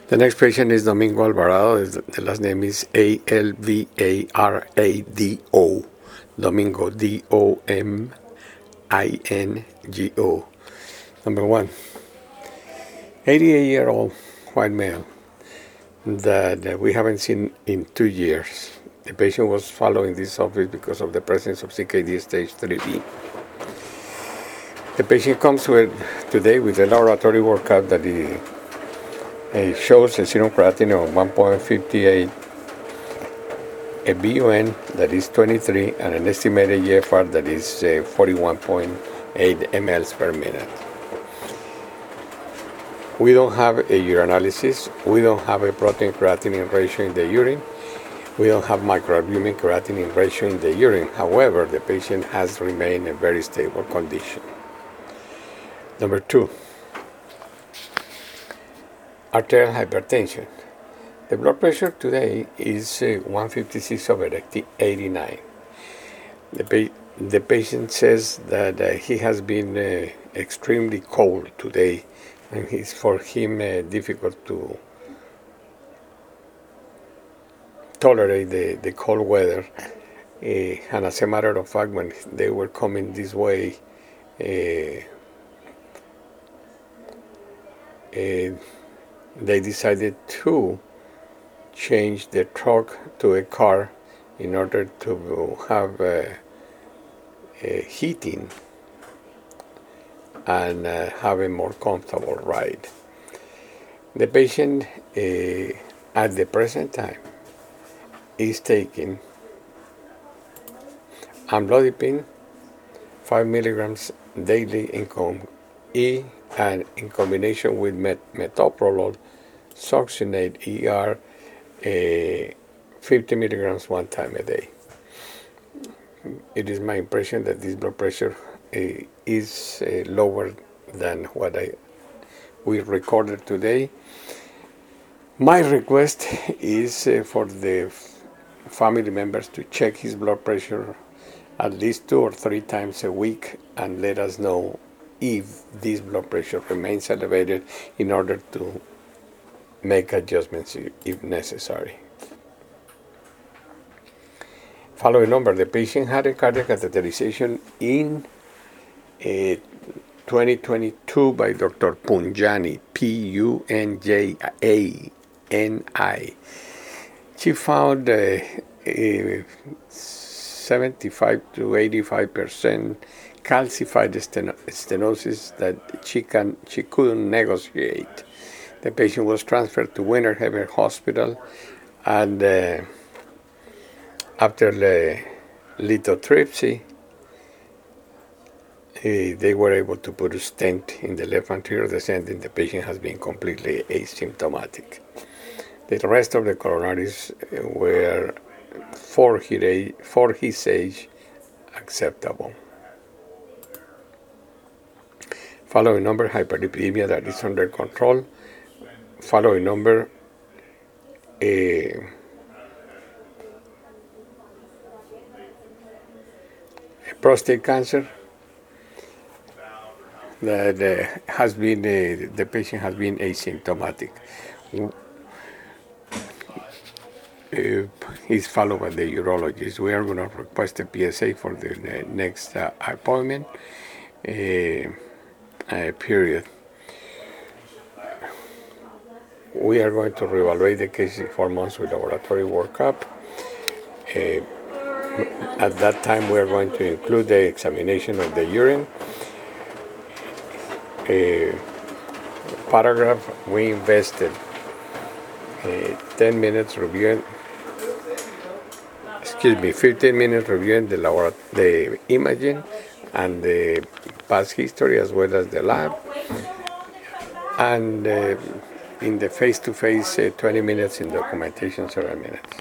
The next patient is Domingo Alvarado. The last name is Alvarado. Domingo, Domingo. Number one, 88-year-old white male that we haven't seen in 2 years. The patient was following this office because of the presence of CKD stage 3B. The patient comes today with a laboratory workup that shows a serum creatinine of 1.58, a BUN that is 23, and an estimated GFR that is 41.8 mLs per minute. We don't have a urinalysis. We don't have a protein creatinine ratio in the urine. We don't have microalbumin creatinine ratio in the urine. However, the patient has remained in a very stable condition. Number two, arterial hypertension. The blood pressure today is 156/89. The patient says that he has been extremely cold today, and it's for him difficult to tolerate the cold weather. And as a matter of fact, when they were coming this way, they decided to change the truck to a car in order to have heating and have a more comfortable ride. The patient at the present time is taking amlodipine 5 milligrams daily and in combination with metoprolol, succinate ER 50 milligrams one time a day. It is my impression that this blood pressure is lower than what we recorded today. My request is for the family members to check his blood pressure at least 2 or 3 times a week and let us know if this blood pressure remains elevated in order to make adjustments if necessary. Following number, the patient had a cardiac catheterization in 2022 by Dr. Punjani, Punjani. She found 75 to 85% calcified stenosis that she couldn't negotiate. The patient was transferred to Winter Haven Hospital, and after the lithotripsy, they were able to put a stent in the left anterior descending. The patient has been completely asymptomatic. The rest of the coronaries were, for his age, acceptable. Following number, hyperlipidemia that is under control. Following number, prostate cancer that has been, the patient has been asymptomatic. He's followed by the urologist. We are going to request a PSA for the next appointment period. We are going to reevaluate the case in 4 months with laboratory workup. At that time, we are going to include the examination of the urine. Paragraph, we invested 15 minutes reviewing the imaging and the past history as well as the lab. And in the face-to-face, 20 minutes, in documentation, 7 minutes.